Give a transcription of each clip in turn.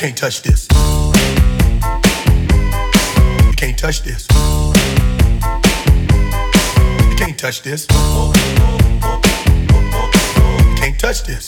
can't touch this. You can't touch this. You can't touch this. You can't touch this.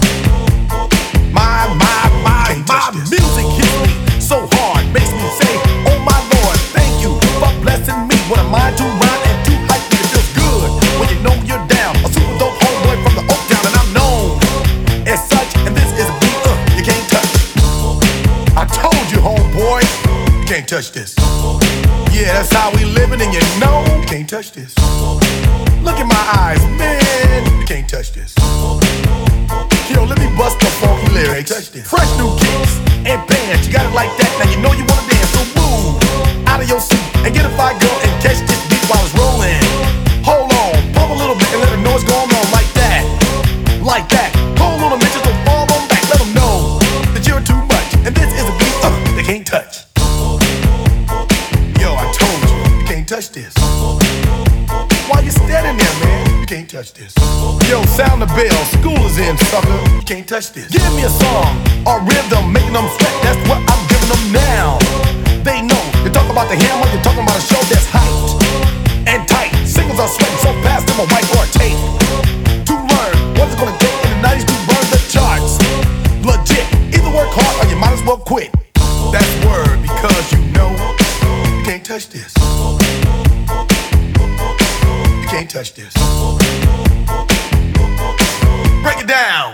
My music hits me so hard, makes me say, oh my Lord, thank you for blessing me. What a mind to rhyme and to hype me, it feels good when you know you're down. A super dope homeboy from the Oak Town, and I'm known as such. And this is a beat you can't touch. I told you, homeboy, you can't touch this. Yeah, that's how we living, and you know you can't touch this. Look in my eyes, man, you can't touch this. Yo, let me bust the funky lyrics. Fresh new kicks and bands, you got it like that. Now you know you wanna dance, so move out of your seat and get a fire girl and catch this beat while it's rolling. Hold on, pump a little bit and let the noise go on like that, like that. Hold on a minute, just don't fall on back. Let them know that you're too much, and this is a beat they can't touch. Yo, I told you can't touch this. Why you standing there, man? You can't touch this. Yo, sound the bell, school is in, sucker. You can't touch this. Give me a song or rhythm, making them sweat. That's what I'm giving them now. They know. You talk about the hammer, you're talking about a show that's hyped and tight. Singles are sweating so fast, them a white or tape. To learn what it's gonna take in the 90s to burn the charts. Legit. Either work hard or you might as well quit. That's word, because you know you can't touch this. You can't touch this. Break it down.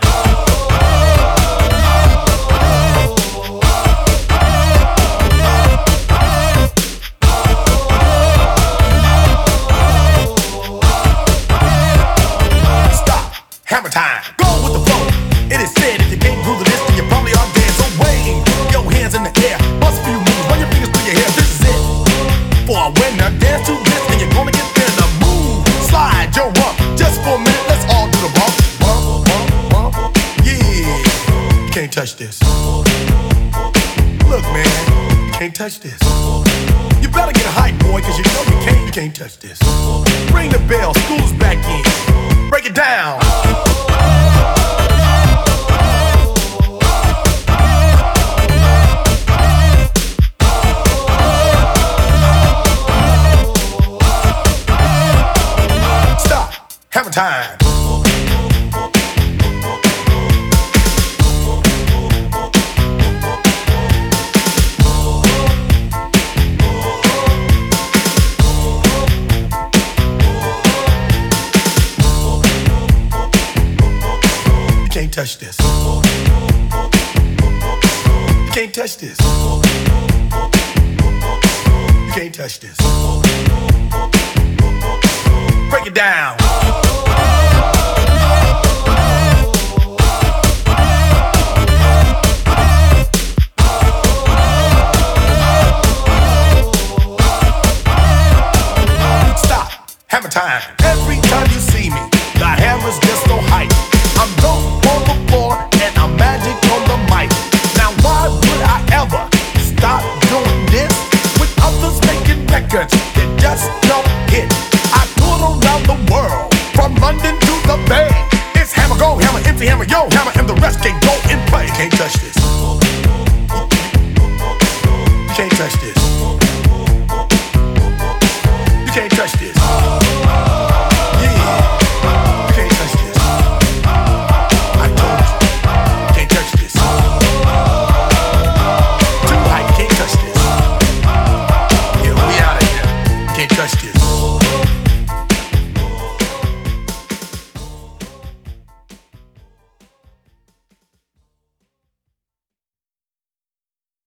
Stop. Hammer time. Go with the flow. It is said if you can't groove to this, then you probably are dead. So wave your hands in the air. Bust a few moves. Run your fingers through your hair. This is it. For a winner, dance to this, and you're gonna get there. The move. Slide your rump. Just for a minute, let's all do the bump. Bump, bump, bump. Yeah. You can't touch this. Look, man, you can't touch this. You better get hype, boy, cause you know you can't touch this. Ring the bell, school's back in. Break it down. Stop. Hammer time. You can't touch this. You can't touch this. You can't touch this. Break it down. Stop. Hammer time. Every time you see me, the hammer's just so hype. I'm dope on the floor and I'm magic on the mic. Now why would I ever stop doing this with others making records that just don't hit? I tour around the world, from London to the Bay. It's hammer, go hammer, empty hammer, yo hammer, and the rest can go and play. You can't touch this. You can't touch this.